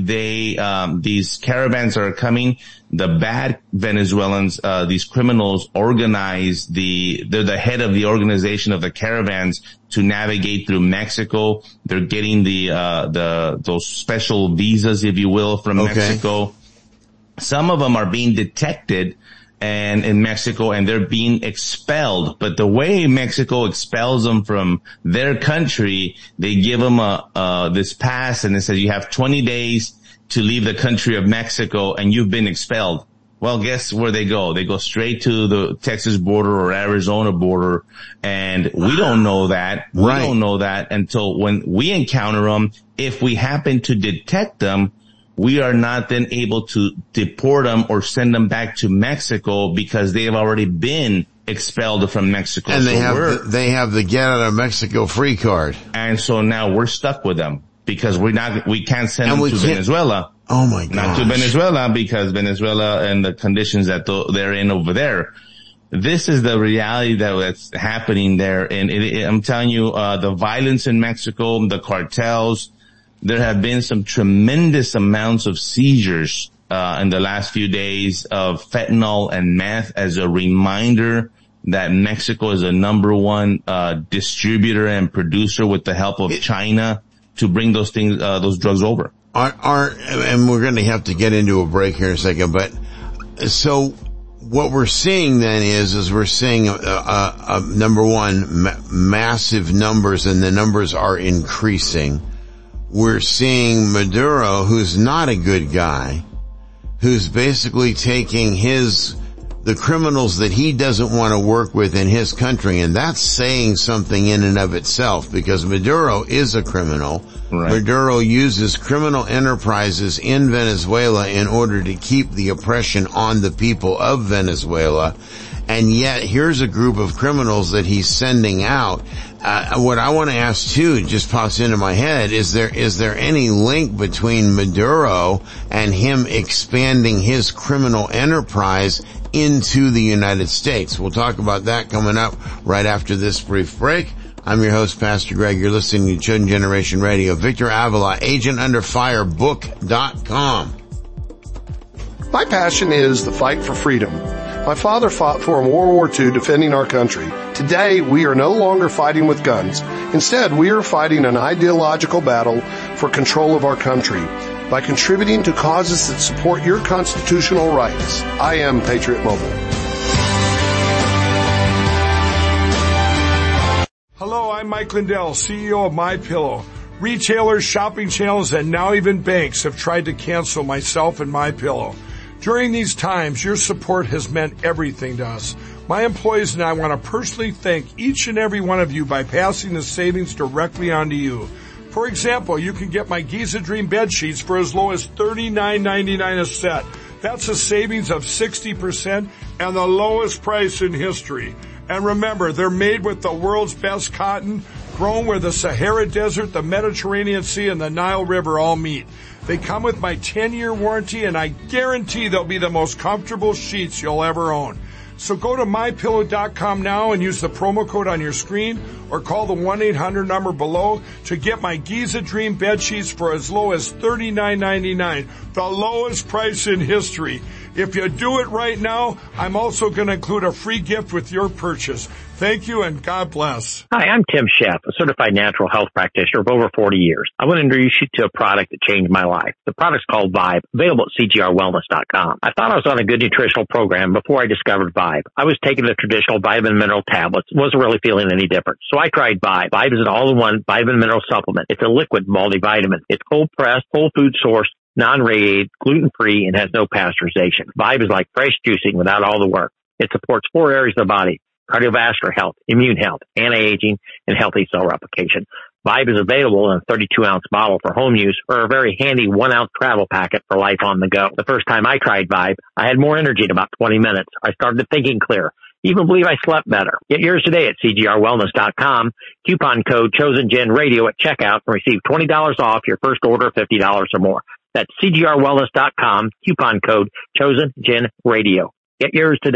Speaker 10: These caravans are coming. The bad Venezuelans, these criminals organize they're the head of the organization of the caravans to navigate through Mexico. They're getting those special visas, if you will, from Mexico. Some of them are being detected and in Mexico, and they're being expelled. But the way Mexico expels them from their country, they give them this pass, and it says you have 20 days to leave the country of Mexico, and you've been expelled. Well, guess where they go? They go straight to the Texas border or Arizona border, and we don't know that. We don't know that until when we encounter them. If we happen to detect them, we are not then able to deport them or send them back to Mexico because they have already been expelled from Mexico.
Speaker 4: And they have the get out of Mexico free card.
Speaker 10: And so now we're stuck with them because we can't send them to Venezuela.
Speaker 4: Oh my God.
Speaker 10: Not to Venezuela because Venezuela and the conditions that they're in over there. This is the reality that's happening there. And I'm telling you, the violence in Mexico, the cartels, there have been some tremendous amounts of seizures in the last few days of fentanyl and meth as a reminder that Mexico is a number one distributor and producer with the help of China to bring those drugs over.
Speaker 4: And we're going to have to get into a break here in a second, but so what we're seeing then is we're seeing number one, massive numbers, and the numbers are increasing. We're seeing Maduro, who's not a good guy, who's basically taking the criminals that he doesn't want to work with in his country, and that's saying something in and of itself, because Maduro is a criminal. Right. Maduro uses criminal enterprises in Venezuela in order to keep the oppression on the people of Venezuela. And yet, here's a group of criminals that he's sending out. What I want to ask too, just pops into my head, is there any link between Maduro and him expanding his criminal enterprise into the United States? We'll talk about that coming up right after this brief break. I'm your host, Pastor Greg. You're listening to Chosen Generation Radio. Victor Avila, AgentUnderFireBook.com.
Speaker 11: My passion is the fight for freedom. My father fought for in World War II defending our country. Today, we are no longer fighting with guns. Instead, we are fighting an ideological battle for control of our country by contributing to causes that support your constitutional rights. I am Patriot Mobile.
Speaker 8: Hello, I'm Mike Lindell, CEO of MyPillow. Retailers, shopping channels, and now even banks have tried to cancel myself and MyPillow. During these times, your support has meant everything to us. My employees and I want to personally thank each and every one of you by passing the savings directly on to you. For example, you can get my Giza Dream bed sheets for as low as $39.99 a set. That's a savings of 60% and the lowest price in history. And remember, they're made with the world's best cotton, grown where the Sahara Desert, the Mediterranean Sea, and the Nile River all meet. They come with my 10-year warranty, and I guarantee they'll be the most comfortable sheets you'll ever own. So go to MyPillow.com now and use the promo code on your screen, or call the 1-800 number below to get my Giza Dream bed sheets for as low as $39.99, the lowest price in history. If you do it right now, I'm also going to include a free gift with your purchase. Thank you, and God bless.
Speaker 6: Hi, I'm Tim Sheff, a certified natural health practitioner of over 40 years. I want to introduce you to a product that changed my life. The product's called Vibe, available at CGRWellness.com. I thought I was on a good nutritional program before I discovered Vibe. I was taking the traditional vitamin mineral tablets, wasn't really feeling any different. So I tried Vibe. Vibe is an all-in-one vitamin mineral supplement. It's a liquid multivitamin. It's cold-pressed, whole food sourced, non-radiated, gluten-free, and has no pasteurization. Vibe is like fresh juicing without all the work. It supports 4 areas of the body: cardiovascular health, immune health, anti-aging, and healthy cell replication. Vibe is available in a 32-ounce bottle for home use or a very handy 1-ounce travel packet for life on the go. The first time I tried Vibe, I had more energy in about 20 minutes. I started thinking clear. Even believe I slept better. Get yours today at CGRWellness.com. Coupon code ChosenGenRadio at checkout and receive $20 off your first order of $50 or more. That's CGRWellness.com. Coupon code ChosenGenRadio. Get yours today.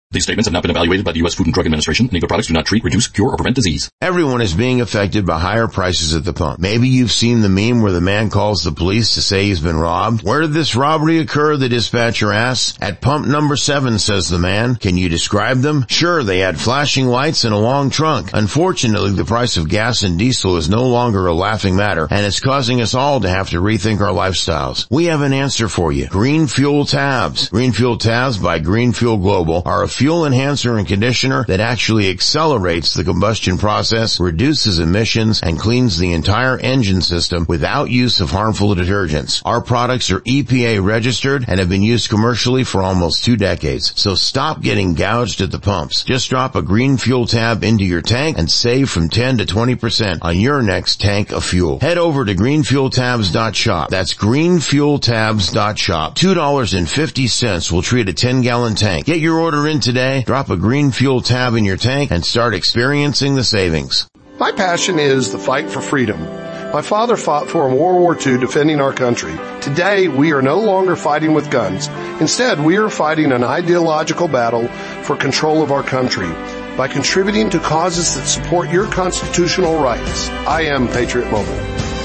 Speaker 7: These statements have not been evaluated by the U.S. Food and Drug Administration. Any of the products do not treat, reduce, cure, or prevent disease.
Speaker 4: Everyone is being affected by higher prices at the pump. Maybe you've seen the meme where the man calls the police to say he's been robbed. Where did this robbery occur? The dispatcher asks. At pump number 7, says the man. Can you describe them? Sure, they had flashing lights and a long trunk. Unfortunately, the price of gas and diesel is no longer a laughing matter, and it's causing us all to have to rethink our lifestyles. We have an answer for you. Green Fuel Tabs. Green Fuel Tabs by Green Fuel Global are a fuel enhancer and conditioner that actually accelerates the combustion process, reduces emissions, and cleans the entire engine system without use of harmful detergents. Our products are EPA registered and have been used commercially for almost 2 decades. So stop getting gouged at the pumps. Just drop a Green Fuel Tab into your tank and save from 10 to 20% on your next tank of fuel. Head over to greenfueltabs.shop. That's greenfueltabs.shop. $2.50 will treat a 10-gallon tank. Get your order in today. Drop a Green Fuel Tab in your tank and start experiencing the savings.
Speaker 11: My passion is the fight for freedom. My father fought for in World War II defending our country. Today, we are no longer fighting with guns. Instead, we are fighting an ideological battle for control of our country by contributing to causes that support your constitutional rights. I am Patriot Mobile.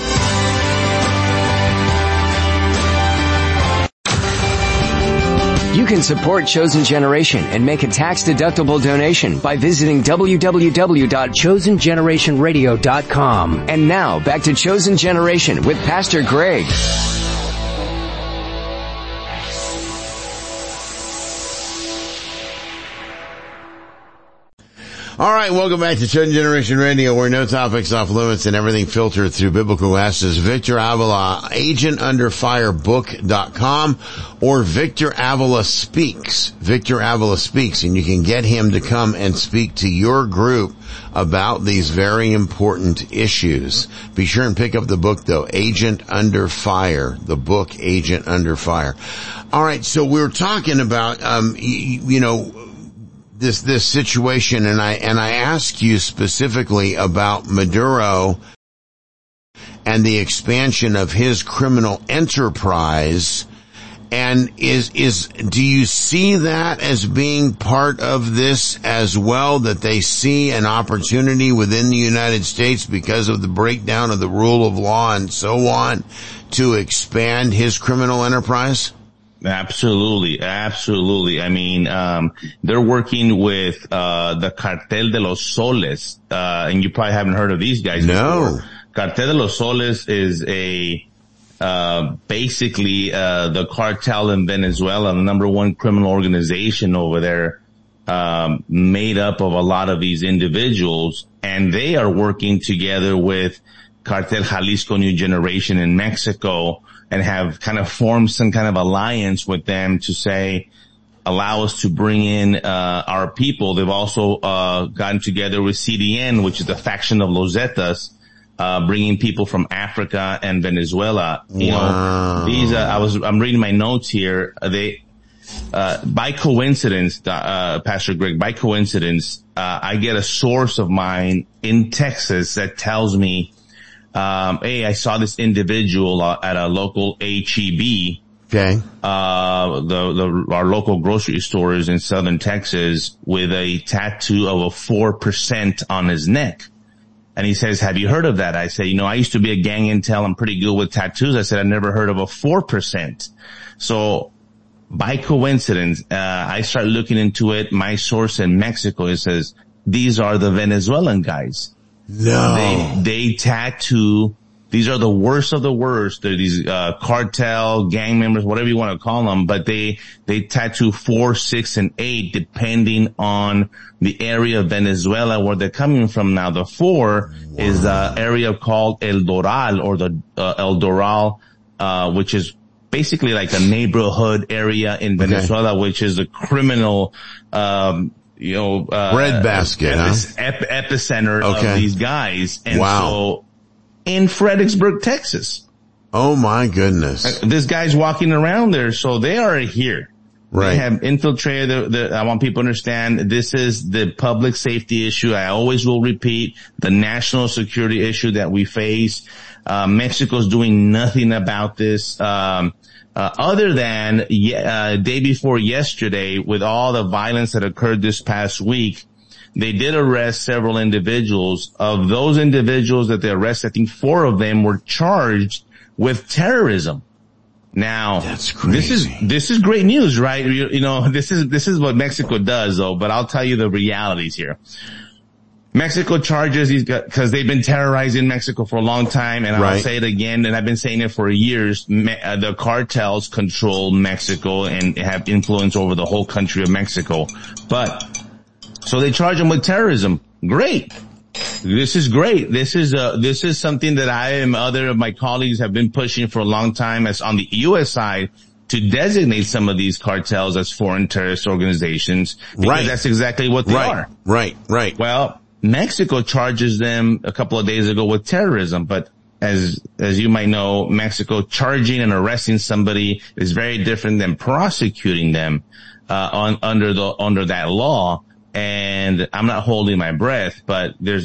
Speaker 3: You can support Chosen Generation and make a tax-deductible donation by visiting www.chosengenerationradio.com. And now, back to Chosen Generation with Pastor Greg.
Speaker 4: All right, welcome back to Chosen Generation Radio, where no topics off limits and everything filtered through biblical glasses. Victor Avila, agentunderfirebook.com, or Victor Avila Speaks. Victor Avila Speaks, and you can get him to come and speak to your group about these very important issues. Be sure and pick up the book, though, Agent Under Fire, the book Agent Under Fire. All right, so we're talking about, this situation, and I ask you specifically about Maduro and the expansion of his criminal enterprise. And do you see that as being part of this as well, that they see an opportunity within the United States because of the breakdown of the rule of law and so on to expand his criminal enterprise?
Speaker 10: Absolutely. I mean, they're working with, the Cartel de los Soles, and you probably haven't heard of these guys before. Cartel de los Soles is basically, the cartel in Venezuela, the number one criminal organization over there, made up of a lot of these individuals, and they are working together with Cartel Jalisco New Generation in Mexico, and have kind of formed some kind of alliance with them to say, allow us to bring in, our people. They've also, gotten together with CDN, which is the faction of Los Zetas, bringing people from Africa and Venezuela. You know, these, I'm reading my notes here. By coincidence, Pastor Greg, by coincidence, I get a source of mine in Texas that tells me, hey, I saw this individual at a local HEB.
Speaker 4: Okay.
Speaker 10: Our local grocery stores in southern Texas with a tattoo of a 4% on his neck. And he says, have you heard of that? I say, I used to be a gang intel. I'm pretty good with tattoos. I said, I've never heard of a 4%. So by coincidence, I start looking into it. My source in Mexico, it says, these are the Venezuelan guys.
Speaker 4: No.
Speaker 10: They tattoo, these are the worst of the worst. They're these, cartel, gang members, whatever you want to call them, but they tattoo 4, 6, and 8 depending on the area of Venezuela where they're coming from. Now the 4 is the area called El Doral, or the, El Doral, which is basically like a neighborhood area in Venezuela, which is a criminal,
Speaker 4: breadbasket,
Speaker 10: epicenter of these guys. And so in Fredericksburg, Texas.
Speaker 4: Oh my goodness.
Speaker 10: This guy's walking around there. So they are here.
Speaker 4: Right.
Speaker 10: They have infiltrated I want people to understand this is the public safety issue. I always will repeat the national security issue that we face. Mexico's doing nothing about this. Other than, day before yesterday, with all the violence that occurred this past week, they did arrest several individuals. Of those individuals that they arrested, I think 4 of them were charged with terrorism. Now,
Speaker 4: that's crazy.
Speaker 10: This is great news, right? You know, this is what Mexico does though, but I'll tell you the realities here. Mexico charges these guys because they've been terrorizing Mexico for a long time, and I'll say it again, and I've been saying it for years. The cartels control Mexico and have influence over the whole country of Mexico. But, so they charge them with terrorism. Great. This is great. This is something that I and other of my colleagues have been pushing for a long time as on the U.S. side to designate some of these cartels as foreign terrorist organizations. Because that's exactly what they are.
Speaker 4: Right.
Speaker 10: Well, Mexico charges them a couple of days ago with terrorism, but as you might know, Mexico charging and arresting somebody is very different than prosecuting them, under that law. And I'm not holding my breath, but there's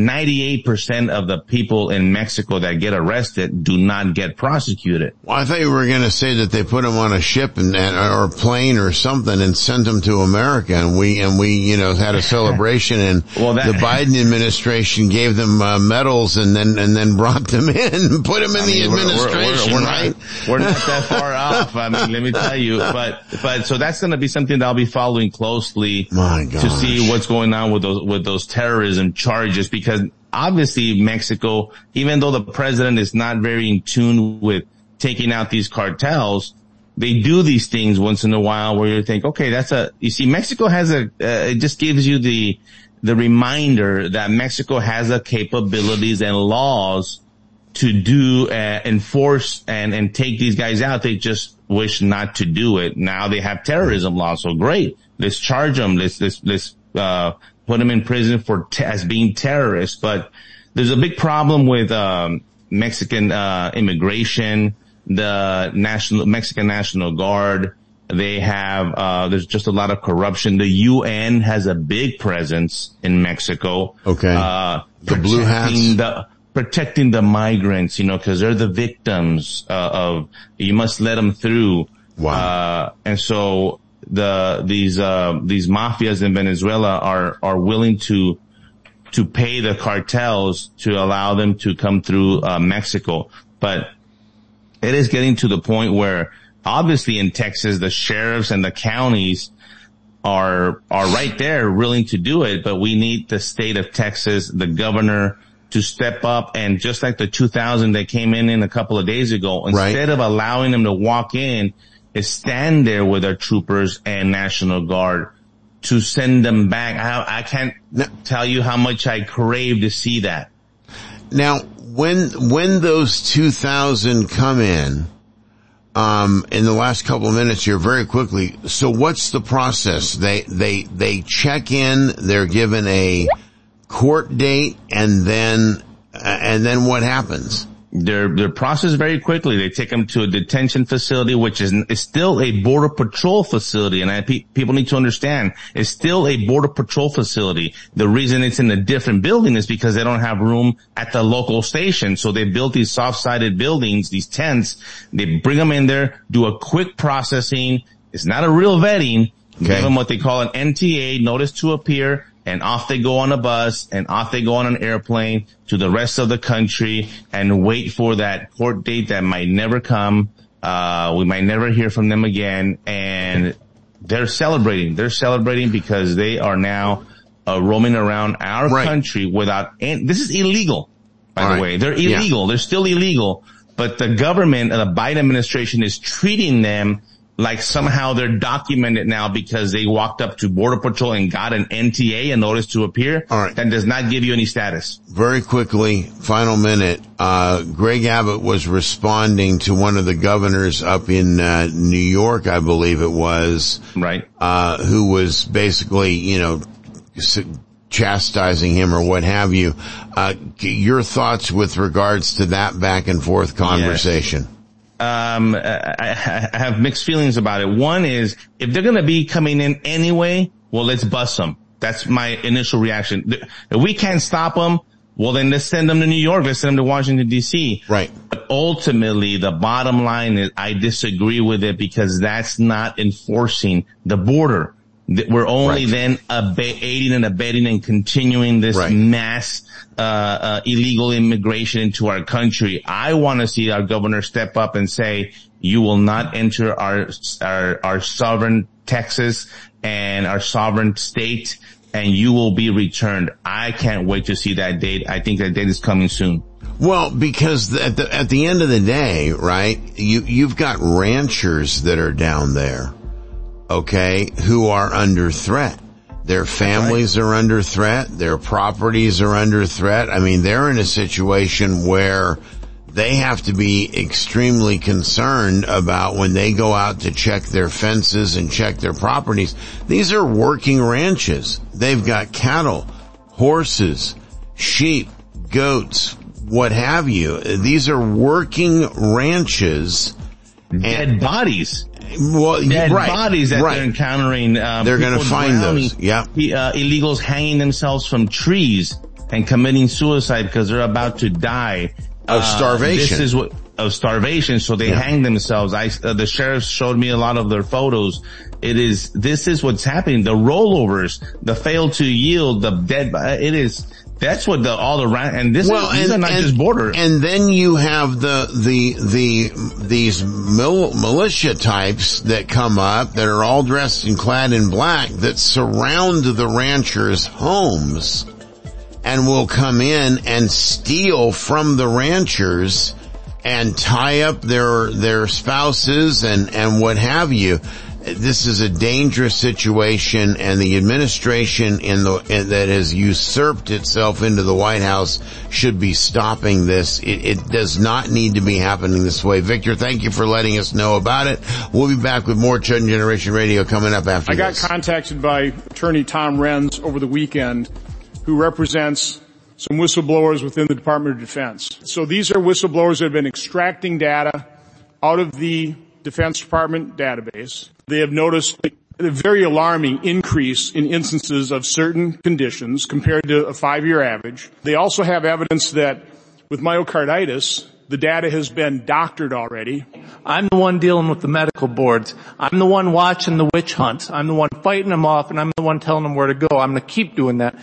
Speaker 10: 98% of the people in Mexico that get arrested do not get prosecuted.
Speaker 4: Well, I thought you were going to say that they put them on a ship or a plane or something and sent them to America, and we had a celebration, and the Biden administration gave them medals and then brought them in, put them in the administration, right?
Speaker 10: We're not that far off. I mean, let me tell you, but so that's going to be something that I'll be following closely.
Speaker 4: My God.
Speaker 10: To see what's going on with those terrorism charges, because obviously Mexico, even though the president is not very in tune with taking out these cartels, they do these things once in a while where you think, okay, you see, Mexico has it just gives you the reminder that Mexico has the capabilities and laws to do, enforce and take these guys out. They just wish not to do it. Now they have terrorism laws, so great. Let's charge them. Let's put them in prison as being terrorists. But there's a big problem with, Mexican, immigration, the Mexican National Guard. They have, there's just a lot of corruption. The UN has a big presence in Mexico.
Speaker 4: Okay. The blue hats.
Speaker 10: Protecting the migrants, cause they're the victims, you must let them through.
Speaker 4: Wow.
Speaker 10: And so, these mafias in Venezuela are willing to pay the cartels to allow them to come through Mexico. But it is getting to the point where obviously in Texas the sheriffs and the counties are right there willing to do it, but we need the state of Texas, the governor, to step up, and just like the 2,000 that came in a couple of days ago, instead of allowing them to walk in, is stand there with our troopers and National Guard to send them back. I can't tell you how much I crave to see that.
Speaker 4: Now, when those 2,000 come in the last couple of minutes here, very quickly, so what's the process? They check in, they're given a court date, and then what happens?
Speaker 10: They're processed very quickly. They take them to a detention facility, which is still a border patrol facility. And people need to understand, it's still a border patrol facility. The reason it's in a different building is because they don't have room at the local station. So they built these soft-sided buildings, these tents. They bring them in there, do a quick processing. It's not a real vetting. Give them what they call an NTA, notice to appear. And off they go on a bus, and off they go on an airplane to the rest of the country and wait for that court date that might never come. We might never hear from them again. And they're celebrating. They're celebrating because they are now roaming around our country without, and this is illegal, by the way. They're illegal. Yeah. They're still illegal. But the government, the Biden administration, is treating them like somehow they're documented now because they walked up to Border Patrol and got an NTA, a notice to appear.
Speaker 4: All right.
Speaker 10: That does not give you any status.
Speaker 4: Very quickly, final minute, Greg Abbott was responding to one of the governors up in New York, I believe it was.
Speaker 10: Right.
Speaker 4: Who was basically, chastising him or what have you. Your thoughts with regards to that back and forth conversation?
Speaker 10: I have mixed feelings about it. One is, if they're going to be coming in anyway, well, let's bust them. That's my initial reaction. If we can't stop them, well, then let's send them to New York. Let's send them to Washington, D.C.
Speaker 4: Right.
Speaker 10: But ultimately, the bottom line is I disagree with it, because that's not enforcing the border. We're only then aiding and abetting and continuing this mass illegal immigration into our country. I want to see our governor step up and say, you will not enter our sovereign Texas and our sovereign state, and you will be returned. I can't wait to see that date. I think that date is coming soon.
Speaker 4: Well, because at the end of the day, right, you've got ranchers that are down there, okay, who are under threat. Their families are under threat. Their properties are under threat. I mean, they're in a situation where they have to be extremely concerned about when they go out to check their fences and check their properties. These are working ranches. They've got cattle, horses, sheep, goats, what have you. These are working ranches.
Speaker 10: Dead bodies.
Speaker 4: Well,
Speaker 10: dead bodies that they're encountering.
Speaker 4: They're going to find those. Yeah.
Speaker 10: Illegals hanging themselves from trees and committing suicide because they're about to die.
Speaker 4: Of starvation.
Speaker 10: Of starvation. So they hang themselves. The sheriff showed me a lot of their photos. This is what's happening. The rollovers, the fail to yield, the dead, that's what these are not just border.
Speaker 4: And then you have these militia types that come up that are all dressed and clad in black that surround the ranchers' homes and will come in and steal from the ranchers and tie up their spouses and what have you. This is a dangerous situation, and the administration that has usurped itself into the White House should be stopping this. It does not need to be happening this way. Victor, thank you for letting us know about it. We'll be back with more Chosen Generation Radio coming up after this.
Speaker 12: I got contacted by attorney Tom Renz over the weekend, who represents some whistleblowers within the Department of Defense. So these are whistleblowers that have been extracting data out of the Defense Department database. They have noticed a very alarming increase in instances of certain conditions compared to a 5-year average. They also have evidence that with myocarditis, the data has been doctored already.
Speaker 13: I'm the one dealing with the medical boards. I'm the one watching the witch hunts. I'm the one fighting them off, and I'm the one telling them where to go. I'm going to keep doing that.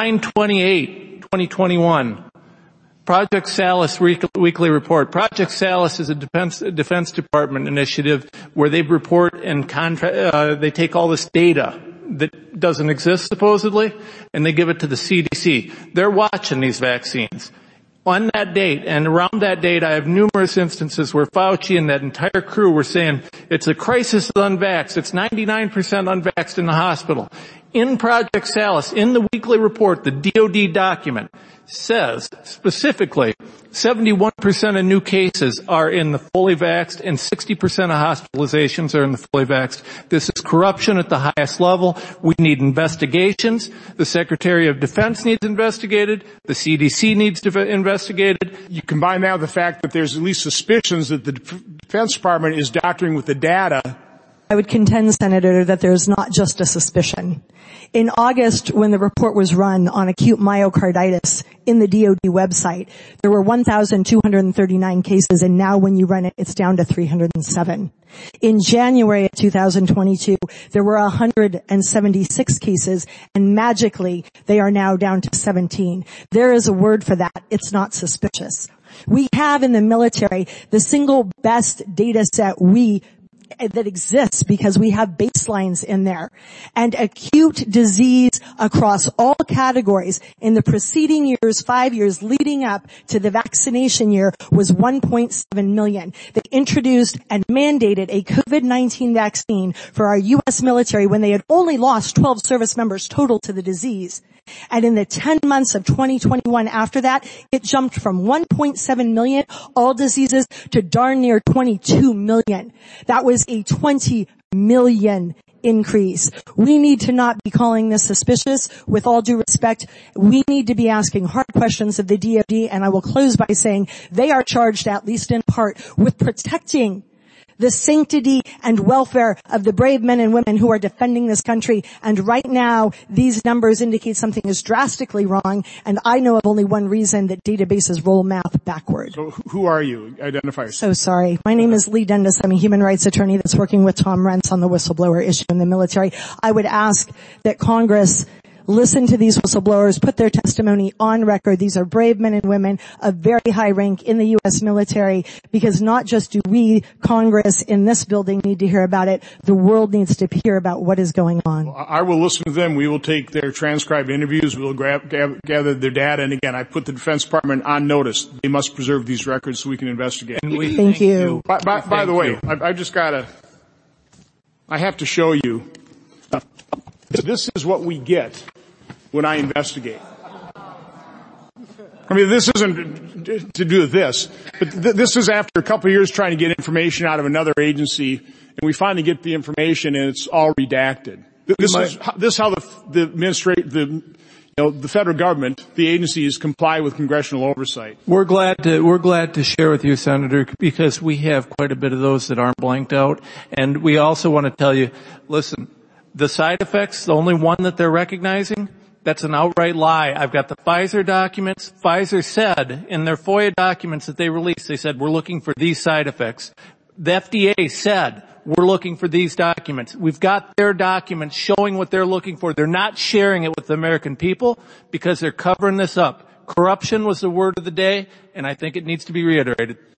Speaker 13: 9/28/2021. Project Salus weekly report. Project Salus is a Defense Department initiative where they report and they take all this data that doesn't exist supposedly, and they give it to the CDC. They're watching these vaccines. On that date, and around that date, I have numerous instances where Fauci and that entire crew were saying, it's a crisis of unvaxxed. It's 99% unvaxxed in the hospital. In Project Salus, in the weekly report, the DOD document says specifically 71% of new cases are in the fully vaxxed and 60% of hospitalizations are in the fully vaxxed. This is corruption at the highest level. We need investigations. The Secretary of Defense needs investigated. The CDC needs investigated.
Speaker 12: You combine that with the fact that there's at least suspicions that the Defense Department is doctoring with the data.
Speaker 14: I would contend, Senator, that there's not just a suspicion. In August, when the report was run on acute myocarditis in the DOD website, there were 1,239 cases, and now when you run it, it's down to 307. In January of 2022, there were 176 cases, and magically, they are now down to 17. There is a word for that. It's not suspicious. We have in the military the single best data set that exists because we have baselines in there. And acute disease across all categories in the preceding years, 5 years leading up to the vaccination year, was 1.7 million. They introduced and mandated a COVID-19 vaccine for our U.S. military when they had only lost 12 service members total to the disease. And in the 10 months of 2021 after that, it jumped from 1.7 million, all diseases, to darn near 22 million. That was a 20 million increase. We need to not be calling this suspicious. With all due respect, we need to be asking hard questions of the DoD, and I will close by saying they are charged, at least in part, with protecting the sanctity and welfare of the brave men and women who are defending this country. And right now, these numbers indicate something is drastically wrong, and I know of only one reason: that databases roll math backward.
Speaker 12: So who are you? Identify yourself.
Speaker 14: So sorry. My name is Lee Dundas. I'm a human rights attorney that's working with Tom Renz on the whistleblower issue in the military. I would ask that Congress listen to these whistleblowers, put their testimony on record. These are brave men and women of very high rank in the U.S. military, because not just do we, Congress, in this building need to hear about it, the world needs to hear about what is going on.
Speaker 12: Well, I will listen to them. We will take their transcribed interviews. We'll gather their data. And again, I put the Defense Department on notice. They must preserve these records so we can investigate.
Speaker 14: Thank you.
Speaker 12: By the way, I have to show you. This is what we get when I investigate. I mean, this isn't to do with this, but this is after a couple of years trying to get information out of another agency, and we finally get the information and it's all redacted. This is how the federal government, the agencies, comply with congressional oversight.
Speaker 13: We're glad to share with you, Senator, because we have quite a bit of those that aren't blanked out. And we also want to tell you, listen, the side effects, the only one that they're recognizing, that's an outright lie. I've got the Pfizer documents. Pfizer said in their FOIA documents that they released, they said, we're looking for these side effects. The FDA said, we're looking for these documents. We've got their documents showing what they're looking for. They're not sharing it with the American people because they're covering this up. Corruption was the word of the day, and I think it needs to be reiterated.